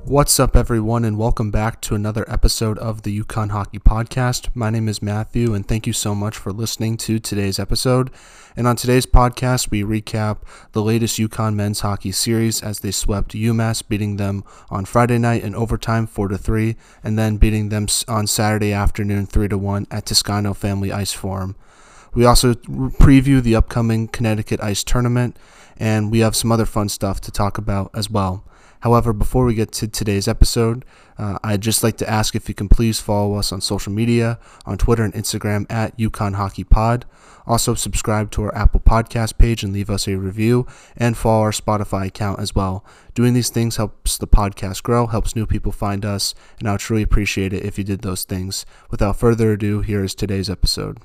What's up, everyone, and welcome back to another episode of the UConn Hockey Podcast. My name is Matthew, and thank you so much for listening to today's episode. And on today's podcast, we recap the latest UConn men's hockey series as they swept UMass, beating them on Friday night in overtime 4-3, and then beating them on Saturday afternoon 3-1 at Toscano Family Ice Forum. We also preview the upcoming Connecticut Ice Tournament, and we have some other fun stuff to talk about as well. However, before we get to today's episode, I'd just like to ask if you can please follow us on social media, on Twitter and Instagram at UConn Hockey Pod. Also, subscribe to our Apple Podcast page and leave us a review, and follow our Spotify account as well. Doing these things helps the podcast grow, helps new people find us, and I'll truly appreciate it if you did those things. Without further ado, here is today's episode.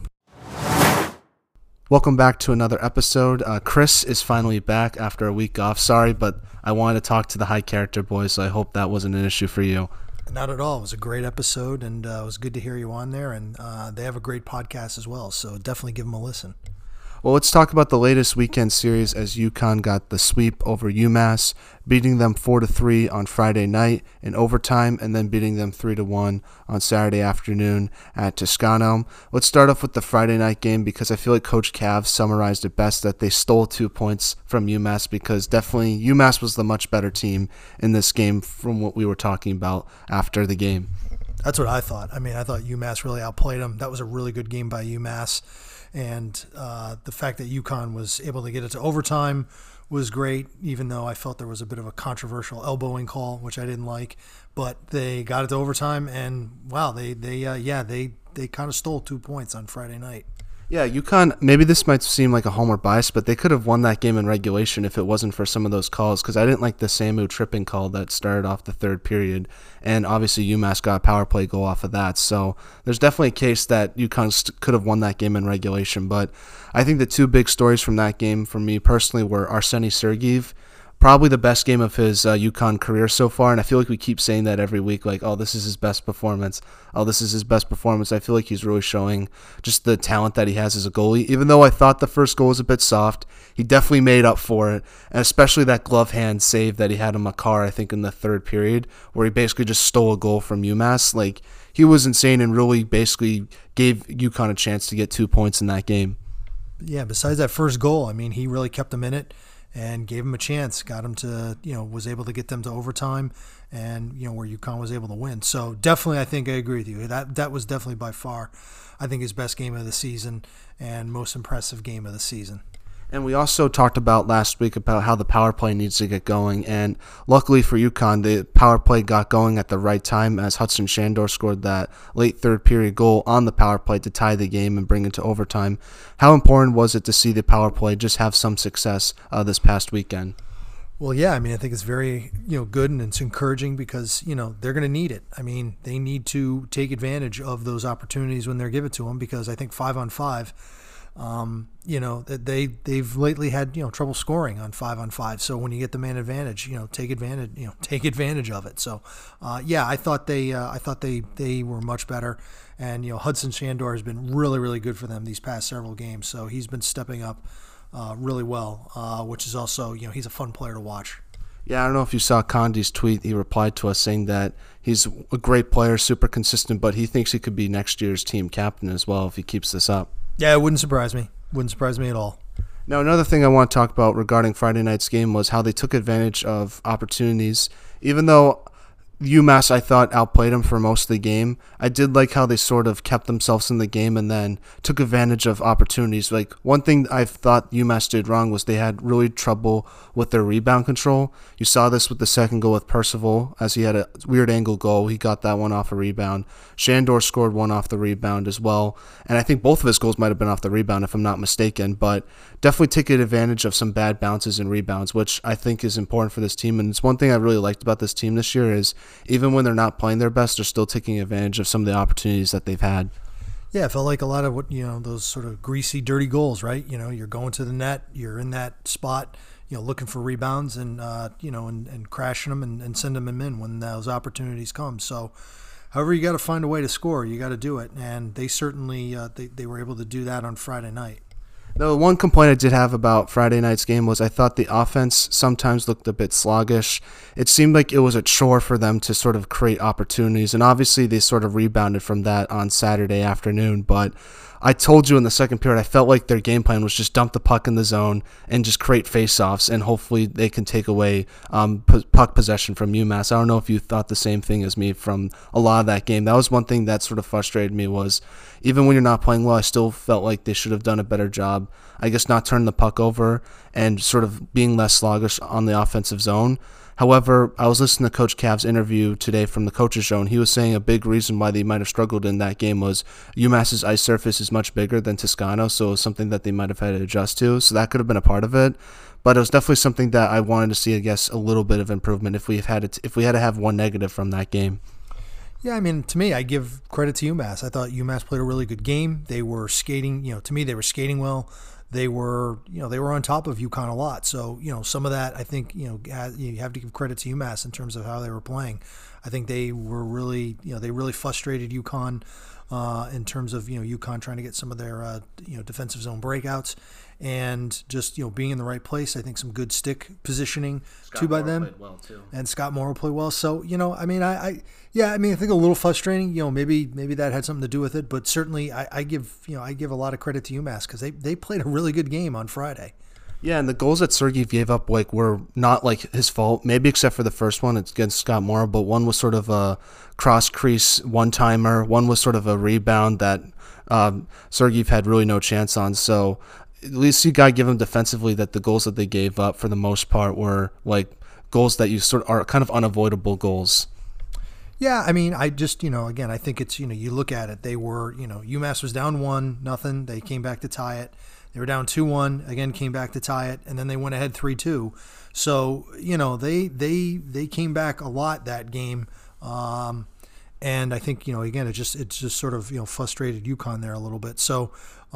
Welcome back to another episode. Chris is finally back after a week off. Sorry, but I wanted to talk to the High Character Boys, so I hope that wasn't an issue for you. Not at all. It was a great episode, and it was good to hear you on there, and they have a great podcast as well, so definitely give them a listen. Well, let's talk about the latest weekend series as UConn got the sweep over UMass, beating them 4-3 on Friday night in overtime, and then beating them 3-1 on Saturday afternoon at Toscano. Let's start off with the Friday night game because I feel like Coach Cav summarized it best that they stole 2 points from UMass because definitely UMass was the much better team in this game from what we were talking about after the game. That's what I thought. I thought UMass really outplayed them. That was a really good game by UMass. And the fact that UConn was able to get it to overtime was great, even though I felt there was a bit of a controversial elbowing call, which I didn't like. But they got it to overtime, and wow, they kind of stole 2 points on Friday night. Yeah, UConn, maybe this might seem like a homer bias, but they could have won that game in regulation if it wasn't for some of those calls, because I didn't like the Samu tripping call that started off the third period, and obviously UMass got a power play goal off of that, so there's definitely a case that UConn could have won that game in regulation, but I think the 2 big stories from that game for me personally were Arseny Sergeev, probably the best game of his UConn career so far, and I feel like we keep saying that every week, like, oh, this is his best performance. Oh, this is his best performance. I feel like he's really showing just the talent that he has as a goalie. Even though I thought the first goal was a bit soft, he definitely made up for it, and especially that glove hand save that he had on Makar, I think, in the third period, where he basically just stole a goal from UMass. Like, he was insane and really basically gave UConn a chance to get 2 points in that game. Yeah, besides that first goal, he really kept them in it and gave him a chance, got him to, was able to get them to overtime and, where UConn was able to win. So definitely, I think I agree with you. That was definitely by far, I think, his best game of the season and most impressive game of the season. And we also talked about last week about how the power play needs to get going. And luckily for UConn, the power play got going at the right time as Hudson Shandor scored that late third period goal on the power play to tie the game and bring it to overtime. How important was it to see the power play just have some success this past weekend? Well, yeah, I think it's very, good, and it's encouraging because, they're going to need it. They need to take advantage of those opportunities when they're given to them because I think 5-on-5, they've lately had, trouble scoring on 5-on-5. So when you get the man advantage, take advantage of it. So, I thought they were much better. And, Hudson Shandor has been really, really good for them these past several games. So he's been stepping up really well, which is also, he's a fun player to watch. Yeah, I don't know if you saw Condi's tweet. He replied to us saying that he's a great player, super consistent, but he thinks he could be next year's team captain as well if he keeps this up. Yeah, it wouldn't surprise me. Wouldn't surprise me at all. Now, another thing I want to talk about regarding Friday night's game was how they took advantage of opportunities. Even though UMass, I thought, outplayed them for most of the game, I did like how they sort of kept themselves in the game and then took advantage of opportunities. Like, one thing I thought UMass did wrong was they had really trouble with their rebound control. You saw this with the second goal with Percival, as he had a weird angle goal. He got that one off a rebound. Shandor scored one off the rebound as well. And I think both of his goals might have been off the rebound, if I'm not mistaken. But definitely taking advantage of some bad bounces and rebounds, which I think is important for this team. And it's one thing I really liked about this team this year is even when they're not playing their best, they're still taking advantage of some of the opportunities that they've had. Yeah, it felt like a lot of what, those sort of greasy, dirty goals, right? You're going to the net, you're in that spot, looking for rebounds and, and crashing them and send them in when those opportunities come. So, however, you got to find a way to score. You got to do it. And they certainly, they were able to do that on Friday night. The one complaint I did have about Friday night's game was I thought the offense sometimes looked a bit sluggish. It seemed like it was a chore for them to sort of create opportunities, and obviously they sort of rebounded from that on Saturday afternoon, but I told you in the second period, I felt like their game plan was just dump the puck in the zone and just create faceoffs, and hopefully they can take away puck possession from UMass. I don't know if you thought the same thing as me from a lot of that game. That was one thing that sort of frustrated me was even when you're not playing well, I still felt like they should have done a better job. I guess not turning the puck over and sort of being less sluggish on the offensive zone. However, I was listening to Coach Cav's interview today from the Coaches Show, and he was saying a big reason why they might have struggled in that game was UMass's ice surface is much bigger than Toscano, so it was something that they might have had to adjust to. So that could have been a part of it. But it was definitely something that I wanted to see, I guess, a little bit of improvement if we had to have one negative from that game. Yeah, I mean, to me, I give credit to UMass. I thought UMass played a really good game. They were skating, to me, they were skating well. They were on top of UConn a lot. So, some of that, I think, you have to give credit to UMass in terms of how they were playing. I think they were really, they really frustrated UConn in terms of, UConn trying to get some of their, defensive zone breakouts and just, being in the right place. I think some good stick positioning Scott by Morrow them. played well too. And Scott Morrow played well. So, I think a little frustrating, maybe that had something to do with it, but certainly I give a lot of credit to UMass because they played a really good game on Friday. Yeah, and the goals that Sergey gave up were not his fault, maybe except for the first one. It's against Scott Morrow, but one was sort of a cross-crease one-timer. One was sort of a rebound that Sergey had really no chance on. So at least you got to give him defensively that the goals that they gave up for the most part were goals that you sort of are kind of unavoidable goals. Yeah, I mean, I just, again, I think it's, you look at it, they were, UMass was down 1-0. They came back to tie it. They were down 2-1, again, came back to tie it, and then they went ahead 3-2. So, they came back a lot that game. And I think, again, it's just sort of, frustrated UConn there a little bit. So,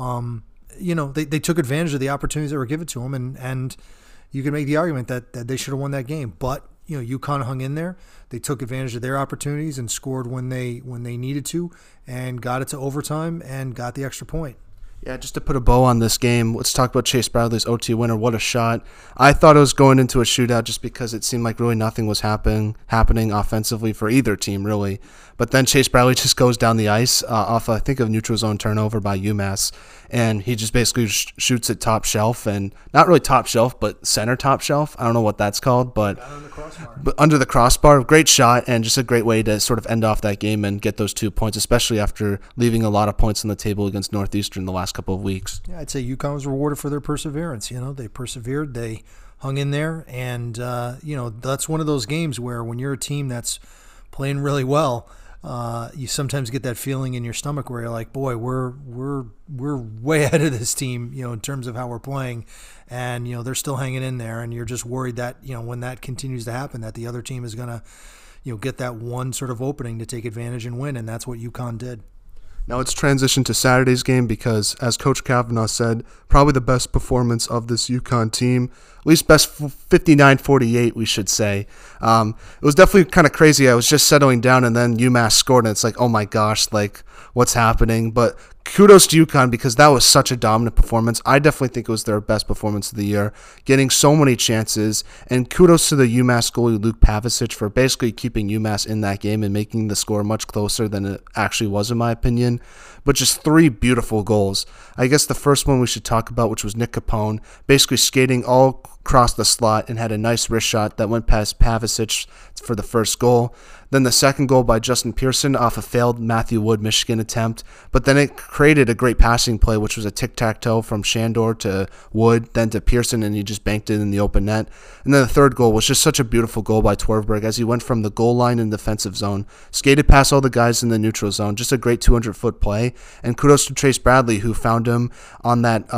they took advantage of the opportunities that were given to them, and you can make the argument that they should have won that game. But, UConn hung in there. They took advantage of their opportunities and scored when they needed to and got it to overtime and got the extra point. Yeah, just to put a bow on this game, let's talk about Chase Bradley's OT winner. What a shot. I thought it was going into a shootout just because it seemed like really nothing was happening offensively for either team, really. But then Chase Bradley just goes down the ice off, I think, of neutral zone turnover by UMass. And he just basically shoots it top shelf, and not really top shelf, but center top shelf. I don't know what that's called, but under the crossbar. Great shot, and just a great way to sort of end off that game and get those 2 points, especially after leaving a lot of points on the table against Northeastern the last couple of weeks. Yeah, I'd say UConn was rewarded for their perseverance. They persevered, they hung in there, and that's one of those games where when you're a team that's playing really well, you sometimes get that feeling in your stomach where you're like, boy, we're way ahead of this team, in terms of how we're playing, and they're still hanging in there, and you're just worried that when that continues to happen, that the other team is gonna get that one sort of opening to take advantage and win, and that's what UConn did. Now let's transition to Saturday's game because, as Coach Kavanaugh said, probably the best performance of this UConn team, at least best 59-48, we should say. It was definitely kind of crazy. I was just settling down, and then UMass scored, and it's like, oh my gosh, what's happening? But kudos to UConn because that was such a dominant performance. I definitely think it was their best performance of the year, getting so many chances. And kudos to the UMass goalie, Luke Pavicic, for basically keeping UMass in that game and making the score much closer than it actually was, in my opinion. But just 3 beautiful goals. I guess the first one we should talk about, which was Nick Capone, basically skating all across the slot and had a nice wrist shot that went past Pavicic for the first goal. Then the second goal by Justin Pearson off a failed Matthew Wood Michigan attempt. But then it created a great passing play, which was a tic-tac-toe from Shandor to Wood, then to Pearson, and he just banked it in the open net. And then the third goal was just such a beautiful goal by Twerberg as he went from the goal line in the defensive zone, skated past all the guys in the neutral zone. Just a great 200-foot play. And kudos to Chase Bradley, who found him on that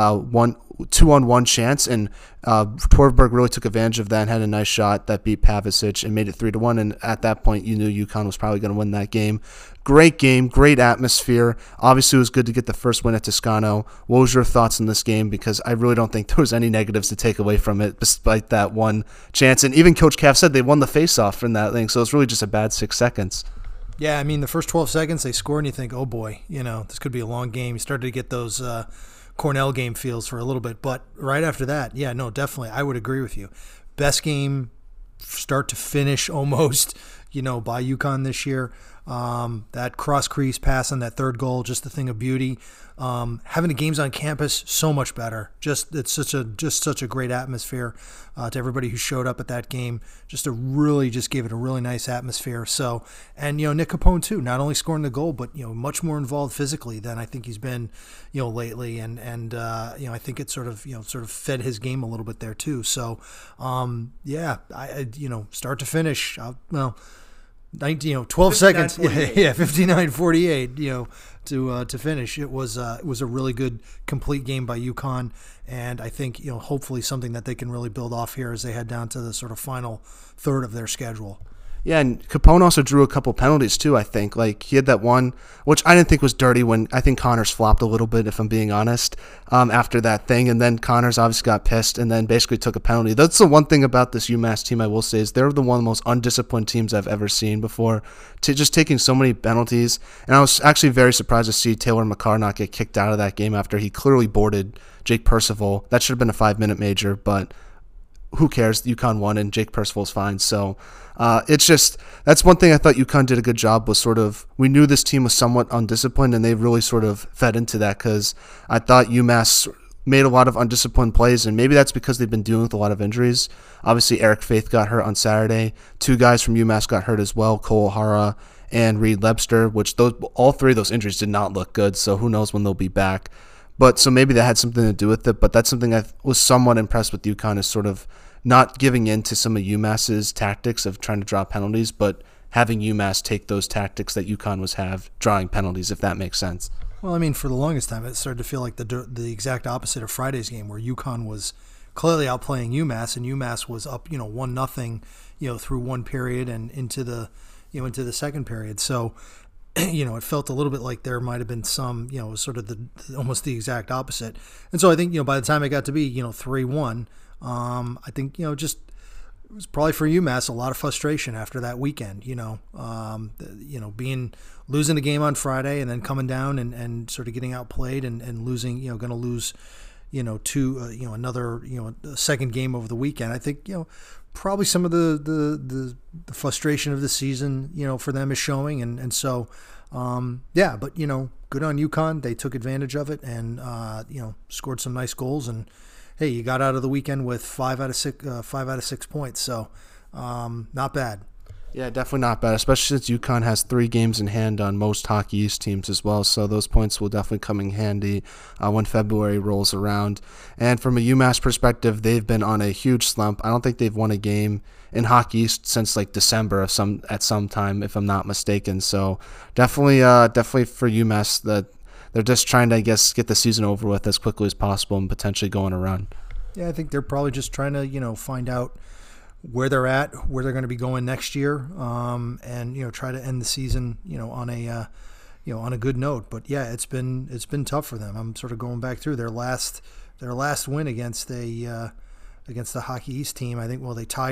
2-on-1 chance, and Twerberg really took advantage of that and had a nice shot that beat Pavicic and made it 3-1. And at that point, you knew UConn was probably going to win that game. Great game, great atmosphere. Obviously, it was good to get the first win at Toscano. What was your thoughts on this game? Because I really don't think there was any negatives to take away from it, despite that one chance. And even Coach Cav said they won the faceoff from that thing, so it's really just a bad 6 seconds. Yeah, I mean, the first 12 seconds they score, and you think, oh boy, this could be a long game. You started to get those Cornell game feels for a little bit. But right after that, yeah, no, definitely, I would agree with you. Best game, start to finish almost, by UConn this year. That cross crease pass on that third goal, just a thing of beauty. Having the games on campus, so much better. It's such a great atmosphere to everybody who showed up at that game. Just gave it a really nice atmosphere. So, and Nick Capone too, not only scoring the goal, but much more involved physically than I think he's been lately. And I think it sort of fed his game a little bit there too. So, I start to finish. 12 seconds. Yeah, 59-48, to finish. It was a really good, complete game by UConn, and I think, hopefully something that they can really build off here as they head down to the sort of final third of their schedule. Yeah, and Capone also drew a couple penalties too, I think. Like, he had that one, which I didn't think was dirty, when I think Connors flopped a little bit, if I'm being honest, after that thing. And then Connors obviously got pissed and then basically took a penalty. That's the one thing about this UMass team I will say, is they're one of the most undisciplined teams I've ever seen before, just taking so many penalties. And I was actually very surprised to see Taylor McCarr not get kicked out of that game after he clearly boarded Jake Percival. That should have been a 5-minute major, but who cares? UConn won and Jake Percival's fine. So it's just, that's one thing I thought UConn did a good job, was sort of, we knew this team was somewhat undisciplined, and they really sort of fed into that, because I thought UMass made a lot of undisciplined plays, and maybe that's because they've been dealing with a lot of injuries. Obviously, Eric Faith got hurt on Saturday. 2 guys from UMass got hurt as well, Cole O'Hara and Reed Lebster, which all 3 of those injuries did not look good, so who knows when they'll be back. But so maybe that had something to do with it, but that's something I was somewhat impressed with UConn, is sort of not giving in to some of UMass's tactics of trying to draw penalties, but having UMass take those tactics that UConn was drawing penalties, if that makes sense. Well, I mean, for the longest time, it started to feel like the exact opposite of Friday's game, where UConn was clearly outplaying UMass, and UMass was up, 1-0, through one period and into the second period. So, it felt a little bit like there might have been some, sort of almost the exact opposite. And so I think, by the time it got to be, 3-1, I think, just, it was probably for UMass a lot of frustration after that weekend, losing a game on Friday and then coming down and sort of getting outplayed and losing, going to lose, another, a second game over the weekend. I think, probably some of the frustration of the season, for them is showing. And so, but, good on UConn. They took advantage of it and, scored some nice goals. And, hey, you got out of the weekend with 5 out of 6 points. So, not bad. Yeah, definitely not bad, especially since UConn has 3 games in hand on most Hockey East teams as well. So those points will definitely come in handy when February rolls around. And from a UMass perspective, they've been on a huge slump. I don't think they've won a game in Hockey East since like December at some time, if I'm not mistaken. So definitely for UMass, that they're just trying to, I guess, get the season over with as quickly as possible and potentially go on a run. Yeah, I think they're probably just trying to, find out where they're at, where they're going to be going next year, and try to end the season, on a good note. But yeah, it's been tough for them. I'm sort of going back through their last win against the Hockey East team. I think they tied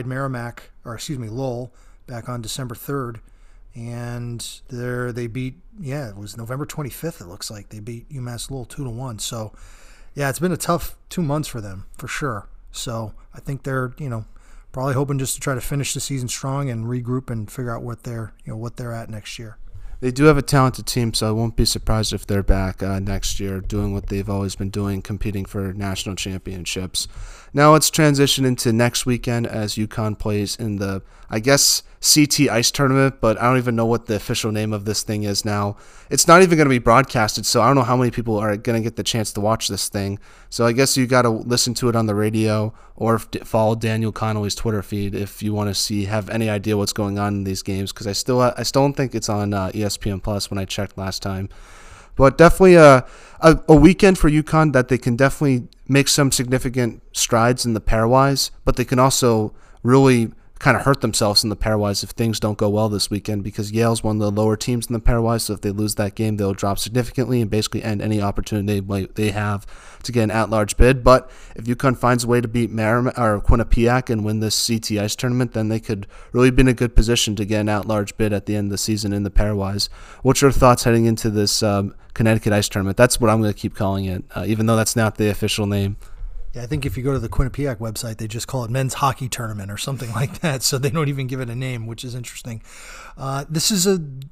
Lowell back on December 3rd, and they beat it was November 25th. It looks like they beat UMass Lowell 2-1. So yeah, it's been a tough 2 months for them for sure. So I think they're probably hoping just to try to finish the season strong and regroup and figure out what they're at next year. They do have a talented team, so I won't be surprised if they're back next year doing what they've always been doing, competing for national championships. Now let's transition into next weekend as UConn plays in the, I guess, CT Ice Tournament, but I don't even know what the official name of this thing is now. It's not even going to be broadcasted, so I don't know how many people are going to get the chance to watch this thing. So I guess you got to listen to it on the radio or follow Daniel Connolly's Twitter feed if you want to have any idea what's going on in these games, because I still don't think it's on ESPN Plus when I checked last time. But definitely a weekend for UConn that they can definitely make some significant strides in the pairwise, but they can also really kind of hurt themselves in the pairwise if things don't go well this weekend, because Yale's one of the lower teams in the pairwise, so if they lose that game, they'll drop significantly and basically end any opportunity they have to get an at-large bid. But if UConn finds a way to beat Quinnipiac and win this CT Ice tournament, then they could really be in a good position to get an at-large bid at the end of the season in the pairwise. What's your thoughts heading into this Connecticut Ice tournament? That's what I'm going to keep calling it, even though that's not the official name. Yeah, I think if you go to the Quinnipiac website, they just call it Men's Hockey Tournament or something like that. So they don't even give it a name, which is interesting. This is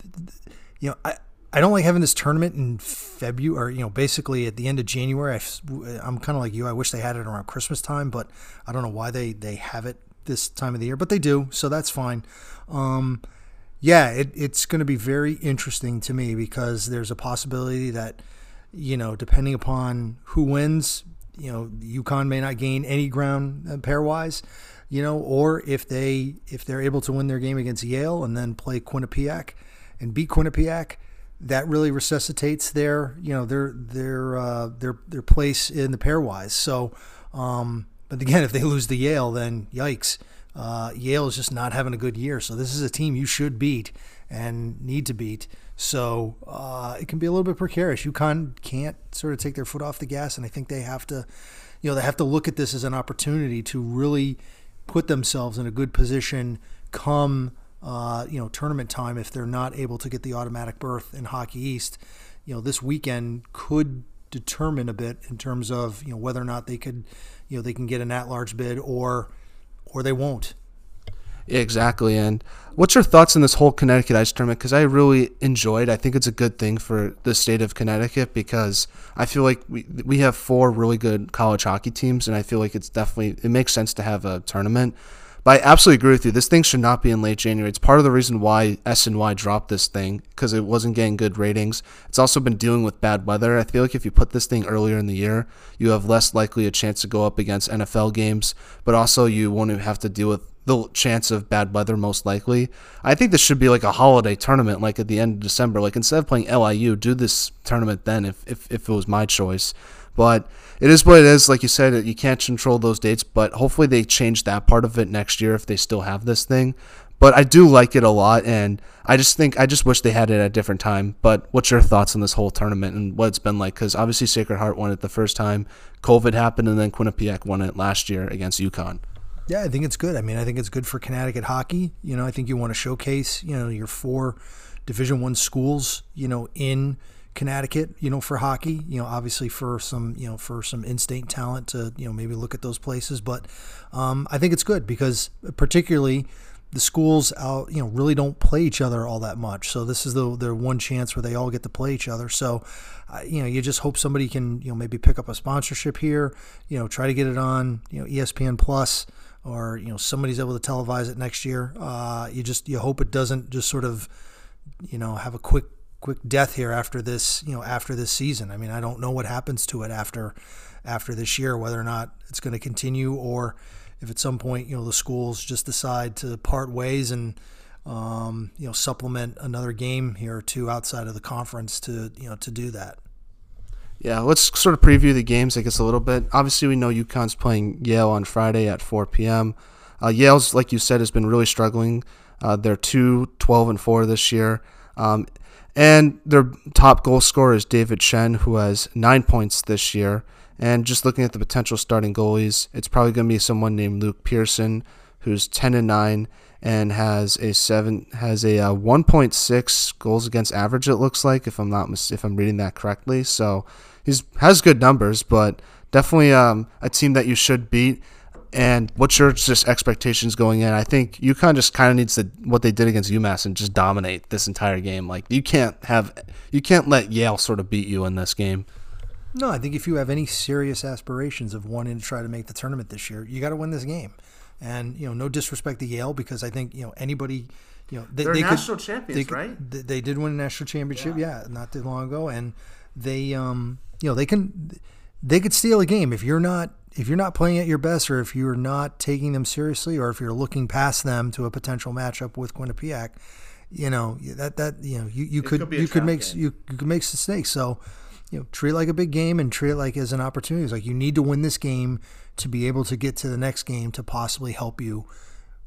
I don't like having this tournament in February, or, basically at the end of January. I'm kind of like you. I wish they had it around Christmas time, but I don't know why they have it this time of the year, but they do. So that's fine. It's going to be very interesting to me because there's a possibility that, depending upon who wins, UConn may not gain any ground pairwise, or if they're able to win their game against Yale and then play Quinnipiac and beat Quinnipiac, that really resuscitates their place in the pairwise. So, but again, if they lose to Yale, then yikes. Yale is just not having a good year. So this is a team you should beat and need to beat. So it can be a little bit precarious. UConn can't sort of take their foot off the gas, and I think they have to, they have to look at this as an opportunity to really put themselves in a good position come, tournament time if they're not able to get the automatic berth in Hockey East. This weekend could determine a bit in terms of, whether or not they could, they can get an at-large bid or they won't. Yeah, exactly. And what's your thoughts on this whole Connecticut Ice Tournament? Because I really I think it's a good thing for the state of Connecticut, because I feel like we have 4 really good college hockey teams, and I feel like it makes sense to have a tournament. But I absolutely agree with you. This thing should not be in late January. It's part of the reason why SNY dropped this thing, because it wasn't getting good ratings. It's also been dealing with bad weather. I feel like if you put this thing earlier in the year, you have less likely a chance to go up against NFL games, but also you won't have to deal with the chance of bad weather, most likely. I think this should be like a holiday tournament, like at the end of December. Like, instead of playing LIU, do this tournament then if it was my choice. But it is what it is. Like you said, you can't control those dates, but hopefully they change that part of it next year if they still have this thing. But I do like it a lot, and I just wish they had it at a different time. But what's your thoughts on this whole tournament and what it's been like? Because obviously Sacred Heart won it the first time, COVID happened, and then Quinnipiac won it last year against UConn. Yeah, I think it's good. I mean, I think it's good for Connecticut hockey. I think you want to showcase, your 4 Division I schools, in Connecticut, for hockey, obviously for some in-state talent to, maybe look at those places. But I think it's good because particularly the schools out, really don't play each other all that much. So this is their one chance where they all get to play each other. So, you just hope somebody can, maybe pick up a sponsorship here, try to get it on, ESPN Plus, or, somebody's able to televise it next year. You hope it doesn't just sort of, have a quick death here after this season. I mean, I don't know what happens to it after this year, whether or not it's going to continue, or if at some point, the schools just decide to part ways and, supplement another game here or two outside of the conference to do that. Yeah, let's sort of preview the games, I guess, a little bit. Obviously, we know UConn's playing Yale on Friday at 4 p.m. Yale's, like you said, has been really struggling. They're 2-12-4 this year. And their top goal scorer is David Chen, who has 9 points this year. And just looking at the potential starting goalies, it's probably going to be someone named Luke Pearson, who's 10-9 and has a 1.6 goals against average. It looks like, if I'm reading that correctly. So has good numbers, but definitely a team that you should beat. And what's your just expectations going in? I think UConn just kind of needs what they did against UMass and just dominate this entire game. Like, you can't let Yale sort of beat you in this game. No, I think if you have any serious aspirations of wanting to try to make the tournament this year, you got to win this game. And no disrespect to Yale, because I think anybody, they're national champions, right? They did win a national championship, yeah, not too long ago, and they they could steal a game if you're not playing at your best, or if you're not taking them seriously, or if you're looking past them to a potential matchup with Quinnipiac. You could make mistakes. So, treat it like a big game and treat it like as an opportunity. It's like you need to win this game to be able to get to the next game to possibly help you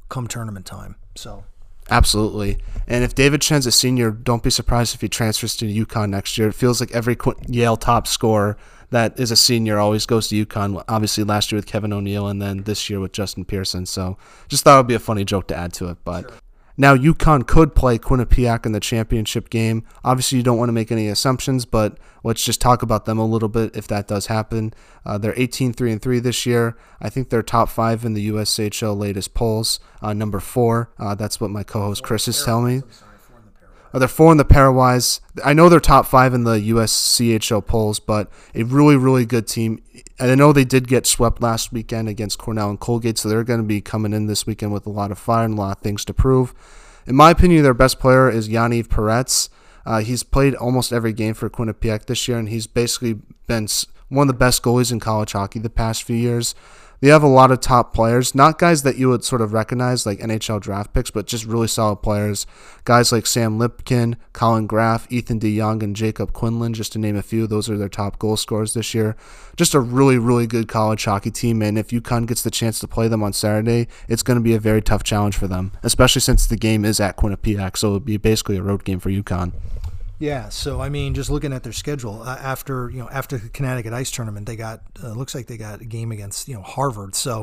come tournament time. So. Absolutely. And if David Chen's a senior, don't be surprised if he transfers to UConn next year. It feels like every Yale top scorer that is a senior always goes to UConn, obviously last year with Kevin O'Neill and then this year with Justin Pearson. So just thought it would be a funny joke to add to it. But sure. Now UConn could play Quinnipiac in the championship game. Obviously you don't want to make any assumptions, but let's just talk about them a little bit if that does happen. They're 18-3-3 this year. I think they're top 5 in the USCHL latest polls. Number 4. That's what my co-host Chris is telling me. They're 4 in the pairwise. I know they're top 5 in the USCHL polls, but a really, really good team. And I know they did get swept last weekend against Cornell and Colgate, so they're going to be coming in this weekend with a lot of fire and a lot of things to prove. In my opinion, their best player is Yaniv Peretz. He's played almost every game for Quinnipiac this year, and he's basically been one of the best goalies in college hockey the past few years. They have a lot of top players, not guys that you would sort of recognize like NHL draft picks, but just really solid players. Guys like Sam Lipkin, Colin Graff, Ethan DeYoung, and Jacob Quinlan, just to name a few. Those are their top goal scorers this year. Just a really, really good college hockey team, and if UConn gets the chance to play them on Saturday, it's going to be a very tough challenge for them, especially since the game is at Quinnipiac, so it would be basically a road game for UConn. Yeah, so I mean, just looking at their schedule after the Connecticut Ice tournament, they got looks like they got a game against Harvard. So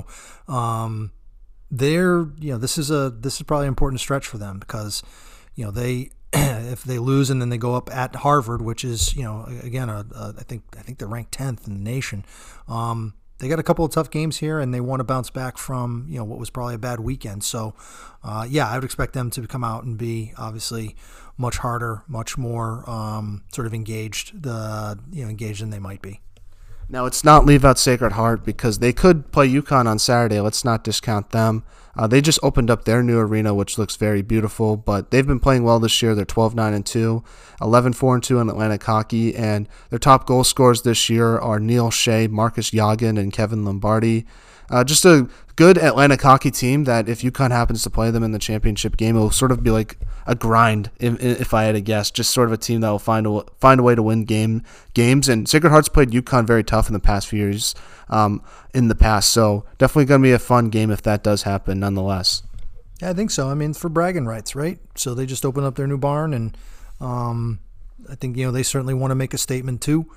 this is probably an important stretch for them because they if they lose and then they go up at Harvard, which is again I think they're ranked 10th in the nation. They got a couple of tough games here, and they want to bounce back from what was probably a bad weekend. So, I would expect them to come out and be obviously much harder, much more sort of engaged than they might be. Now, it's not leave out Sacred Heart because they could play UConn on Saturday. Let's not discount them. They just opened up their new arena, which looks very beautiful, but they've been playing well this year. They're 12-9-2, 11-4-2 in Atlantic hockey, and their top goal scorers this year are Neil Shea, Marcus Yagan, and Kevin Lombardi. Just a good Atlantic hockey team that if UConn happens to play them in the championship game, it will sort of be like a grind, if I had to guess. Just sort of a team that will find a way to win games. And Sacred Heart's played UConn very tough in the past few years, so definitely going to be a fun game if that does happen nonetheless. Yeah, I think so. I mean, for bragging rights, right? So they just opened up their new barn, and I think they certainly want to make a statement too.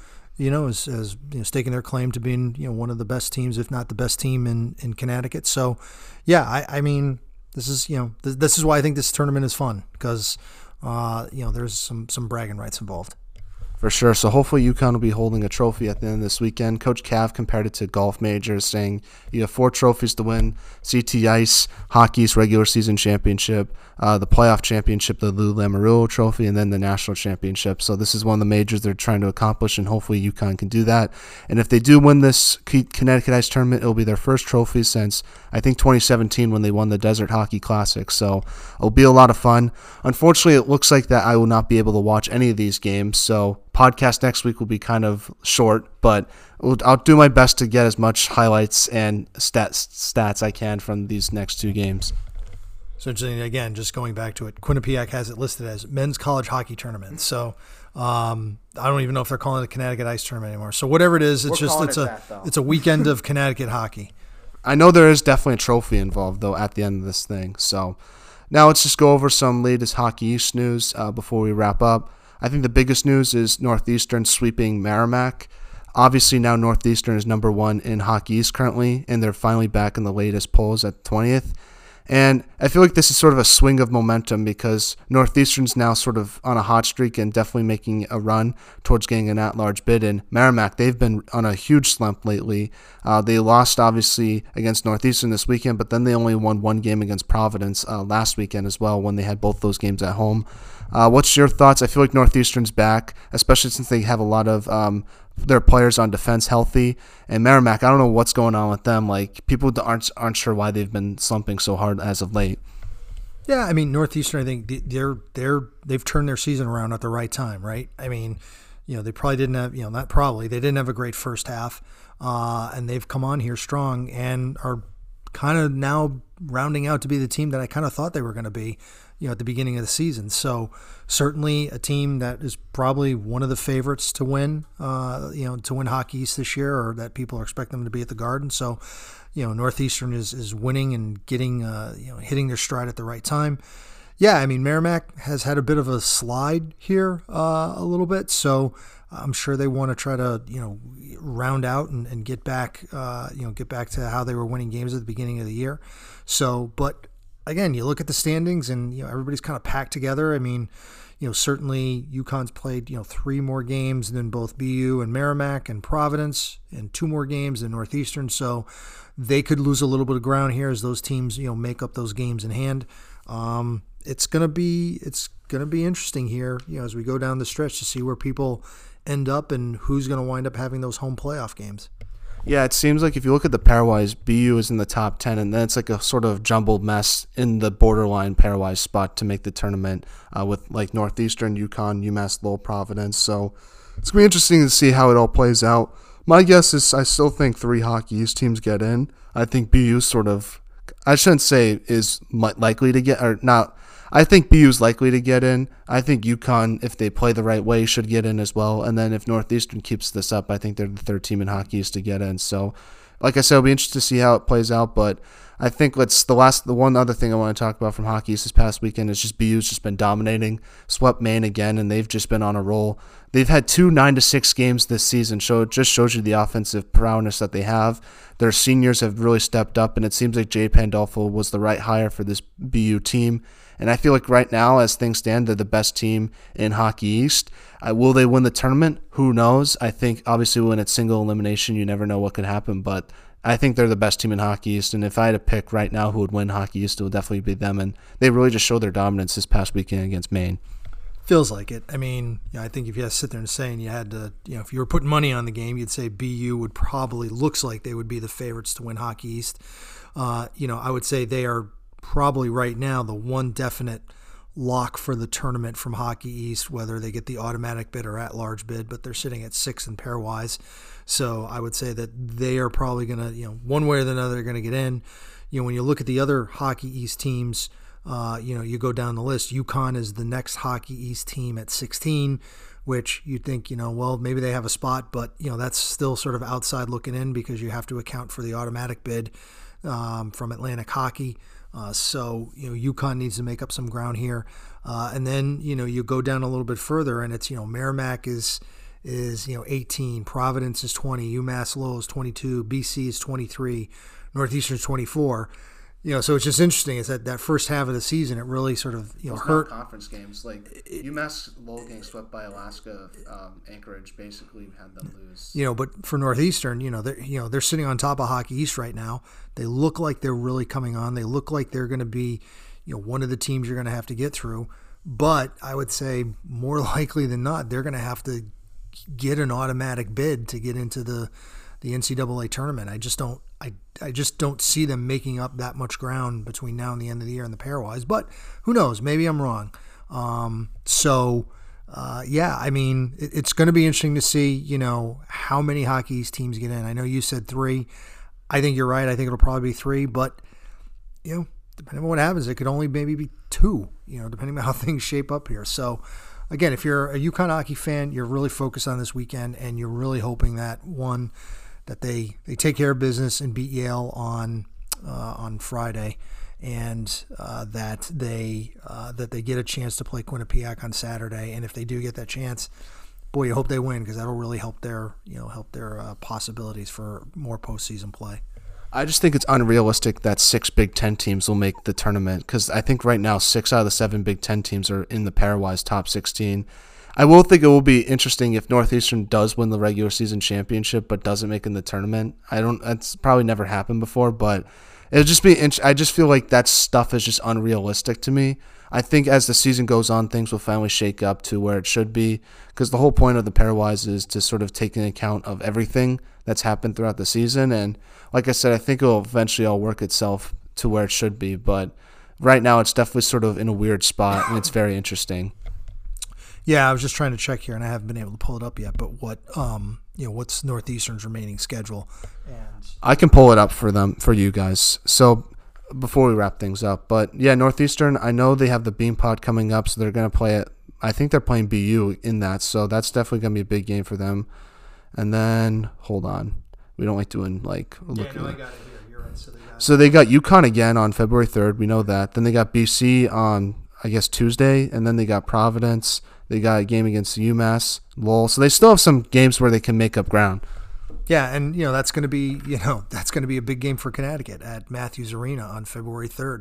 As staking their claim to being one of the best teams, if not the best team in Connecticut. So, yeah, I mean, this is why I think this tournament is fun because there's some bragging rights involved. For sure. So hopefully UConn will be holding a trophy at the end of this weekend. Coach Cav compared it to golf majors, saying you have 4 trophies to win: CT Ice, Hockey's regular season championship, the playoff championship, the Lou Lamoriello trophy, and then the national championship. So this is one of the majors they're trying to accomplish, and hopefully UConn can do that. And if they do win this Connecticut Ice tournament, it'll be their first trophy since, I think, 2017 when they won the Desert Hockey Classic. So it'll be a lot of fun. Unfortunately, it looks like that I will not be able to watch any of these games, so podcast next week will be kind of short, but I'll do my best to get as much highlights and stats I can from these next 2 games. So interesting, again, just going back to it, Quinnipiac has it listed as men's college hockey tournament. So I don't even know if they're calling it a Connecticut Ice tournament anymore. So whatever it is, it's a weekend of Connecticut hockey. I know there is definitely a trophy involved though at the end of this thing. So now let's just go over some latest Hockey East news before we wrap up. I think the biggest news is Northeastern sweeping Merrimack. Obviously, now Northeastern is number 1 in Hockey East currently, and they're finally back in the latest polls at 20th. And I feel like this is sort of a swing of momentum because Northeastern's now sort of on a hot streak and definitely making a run towards getting an at-large bid. And Merrimack, they've been on a huge slump lately. They lost, obviously, against Northeastern this weekend, but then they only won 1 game against Providence last weekend as well when they had both those games at home. What's your thoughts? I feel like Northeastern's back, especially since they have a lot of their players on defense healthy. And Merrimack, I don't know what's going on with them. Like, people aren't sure why they've been slumping so hard as of late. Yeah, I mean, Northeastern, I think they've turned their season around at the right time, right? I mean, they probably didn't have, they didn't have a great first half, and they've come on here strong and are kind of now rounding out to be the team that I kind of thought they were going to be, at the beginning of the season. So certainly a team that is probably one of the favorites to win, to win Hockey East this year, or that people are expecting them to be at the Garden. So, Northeastern is winning and getting, hitting their stride at the right time. Yeah, I mean, Merrimack has had a bit of a slide here a little bit, so I'm sure they want to try to, round out and get back, get back to how they were winning games at the beginning of the year. So, but again, you look at the standings and, everybody's kind of packed together. I mean, certainly UConn's played, 3 more games than both BU and Merrimack and Providence, and 2 more games than Northeastern. So they could lose a little bit of ground here as those teams, make up those games in hand. It's gonna be interesting here, as we go down the stretch to see where people end up and who's gonna wind up having those home playoff games. Yeah, it seems like if you look at the pairwise, BU is in the top 10, and then it's like a sort of jumbled mess in the borderline pairwise spot to make the tournament with like Northeastern, UConn, UMass Lowell, Providence. So it's going to be interesting to see how it all plays out. My guess is I still think 3 Hockey East teams get in. I think BU I shouldn't say is likely to get, or not. I think BU is likely to get in. I think UConn, if they play the right way, should get in as well. And then if Northeastern keeps this up, I think they're the 3rd team in Hockey East to get in. So, like I said, it'll be interesting to see how it plays out. But I think the one other thing I want to talk about from Hockey East this past weekend is just BU's just been dominating, swept Maine again, and they've just been on a roll. They've had 2 9-6 games this season, so it just shows you the offensive prowess that they have. Their seniors have really stepped up, and it seems like Jay Pandolfo was the right hire for this BU team. And I feel like right now, as things stand, they're the best team in Hockey East. Will they win the tournament? Who knows? I think, obviously, when it's single elimination, you never know what could happen. But I think they're the best team in Hockey East. And if I had to pick right now who would win Hockey East, it would definitely be them. And they really just showed their dominance this past weekend against Maine. Feels like it. I mean, I think if you had to sit there and say, and you had to, if you were putting money on the game, you'd say BU would probably, looks like they would be the favorites to win Hockey East. I would say they are probably right now the one definite lock for the tournament from Hockey East, whether they get the automatic bid or at-large bid, but they're sitting at 6 in pairwise. So I would say that they are probably going to, one way or the other, they're going to get in. When you look at the other Hockey East teams, you go down the list. UConn is the next Hockey East team at 16, which you'd think, maybe they have a spot, but, that's still sort of outside looking in because you have to account for the automatic bid from Atlantic Hockey. So UConn needs to make up some ground here. And then, you go down a little bit further and it's, Merrimack is 18, Providence is 20, UMass Lowell is 22, BC is 23, Northeastern is 24. So it's just interesting. It's that first half of the season, it really sort of hurt. Conference games like UMass Lowell getting swept by Alaska, Anchorage basically had them lose. But for Northeastern, they're sitting on top of Hockey East right now. They look like they're really coming on. They look like they're going to be, one of the teams you're going to have to get through. But I would say more likely than not, they're going to have to get an automatic bid to get into the NCAA tournament. I just don't see them making up that much ground between now and the end of the year in the pairwise. But who knows? Maybe I'm wrong. I mean, it's going to be interesting to see, how many Hockey East teams get in. I know you said 3. I think you're right. I think it'll probably be 3. But, depending on what happens, it could only maybe be 2, depending on how things shape up here. So, again, if you're a UConn hockey fan, you're really focused on this weekend, and you're really hoping that, one, that they take care of business and beat Yale on Friday, and that they get a chance to play Quinnipiac on Saturday. And if they do get that chance, boy, you hope they win, because that'll really help their possibilities for more postseason play. I just think it's unrealistic that 6 Big Ten teams will make the tournament, because I think right now 6 out of the 7 Big Ten teams are in the pairwise top 16. I will think it will be interesting if Northeastern does win the regular season championship but doesn't make it in the tournament. That's probably never happened before, but it'll just be. I just feel like that stuff is just unrealistic to me. I think as the season goes on, things will finally shake up to where it should be, because the whole point of the pairwise is to sort of take into account of everything that's happened throughout the season. And like I said, I think it will eventually all work itself to where it should be. But right now, it's definitely sort of in a weird spot, and it's very interesting. Yeah, I was just trying to check here, and I haven't been able to pull it up yet. But what's Northeastern's remaining schedule? I can pull it up for you guys. So before we wrap things up, but yeah, Northeastern, I know they have the Bean Pod coming up, so they're going to play it. I think they're playing BU in that, so that's definitely going to be a big game for them. And then hold on, we don't like doing like. Yeah, no, I got it here. you're right. So they got UConn again on February 3rd. We know that. Then they got BC on, I guess, Tuesday, and then they got Providence. They got a game against UMass, Lowell. So they still have some games where they can make up ground. Yeah, and that's going to be a big game for Connecticut at Matthews Arena on February 3rd.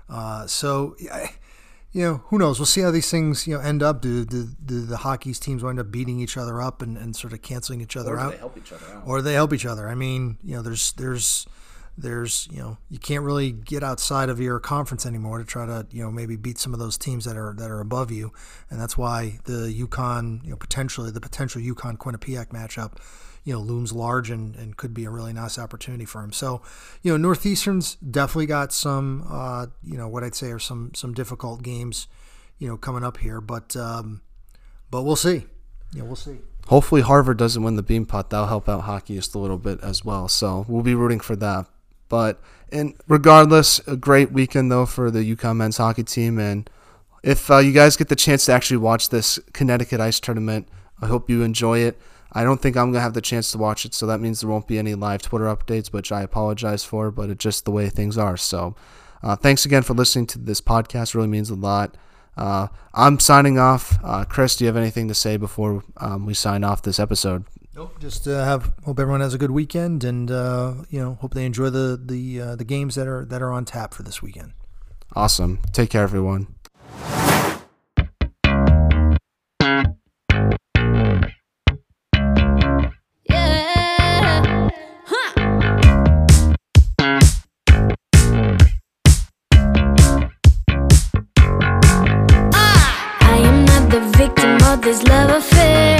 Who knows? We'll see how these things end up. Do the hockey's teams wind up beating each other up and sort of canceling each other out? Or they help each other out? Or they help each other. I mean, there's you can't really get outside of your conference anymore to try to maybe beat some of those teams that are above you, and that's why the UConn potential UConn Quinnipiac matchup looms large and could be a really nice opportunity for him. So Northeastern's definitely got some what I'd say are some difficult games coming up here, but we'll see. We'll see. Hopefully Harvard doesn't win the Beanpot. That'll help out hockey just a little bit as well. So we'll be rooting for that. But regardless, a great weekend, though, for the UConn men's hockey team. And if you guys get the chance to actually watch this Connecticut Ice tournament, I hope you enjoy it. I don't think I'm going to have the chance to watch it, so that means there won't be any live Twitter updates, which I apologize for, but it's just the way things are. So thanks again for listening to this podcast. It really means a lot. I'm signing off. Chris, do you have anything to say before we sign off this episode? Nope. Just hope everyone has a good weekend, and hope they enjoy the games that are on tap for this weekend. Awesome. Take care, everyone. I am not the victim of this love affair.